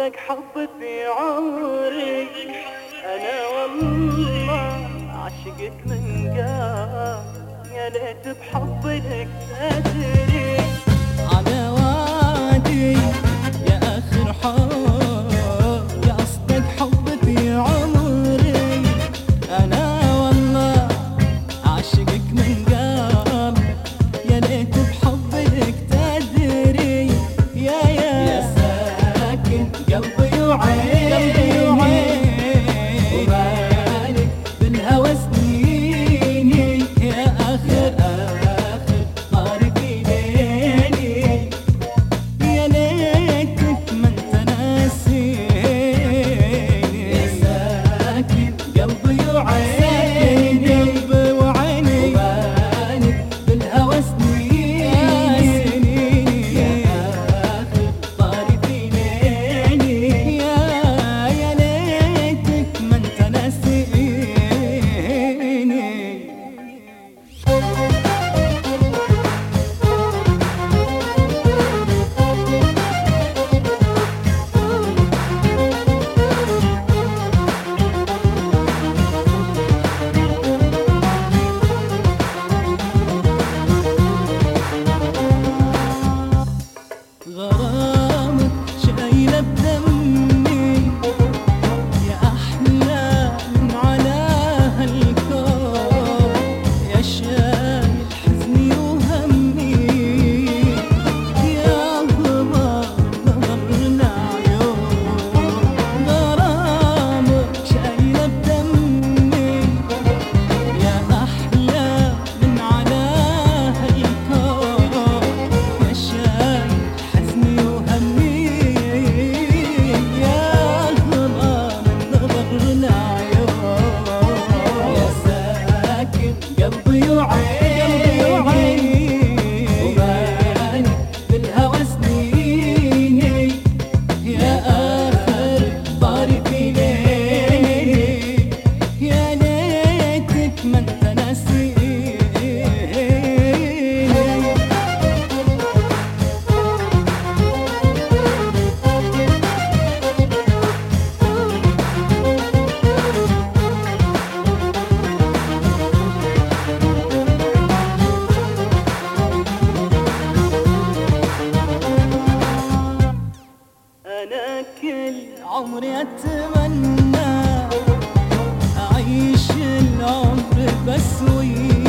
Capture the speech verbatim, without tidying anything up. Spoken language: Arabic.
أصدق حب في عمري، أنا والله عشقك من قام، يا ليت بحب لك تدري على وادي يا آخر حب، يا أصدق حب في عمري، أنا والله عاشقك من قام، يا ليت بحب لك تدري يا يا يا ساكن قلبي وعيني ومالك بالهوى سنيني، يا آخر آخر طارق ليلي، يا ليتك ما انت ناسيني، يا ساكن قلبي وعيني ومالك بالهوى سنيني، يا آخر طارق ليلي، يا ليتك ما انت ناسيني. غرامك شايلة بدمي، يا أحلى من على هالكون، يا شايل حزني وهمي، يا غمر نظرنا عيون، غرامك شايلة بدمي، يا أحلى من على هالكون، يا شايل حزني وهمي، يا غمام نظرنا عيون، يا ساكن قلبي وعيني ومالك بالهوى سنيني، يا آخر طارق ليلي، يا ليتك ما انت ناسيني. أنا كل عمري أتمنى أعيش العمر بس وياك،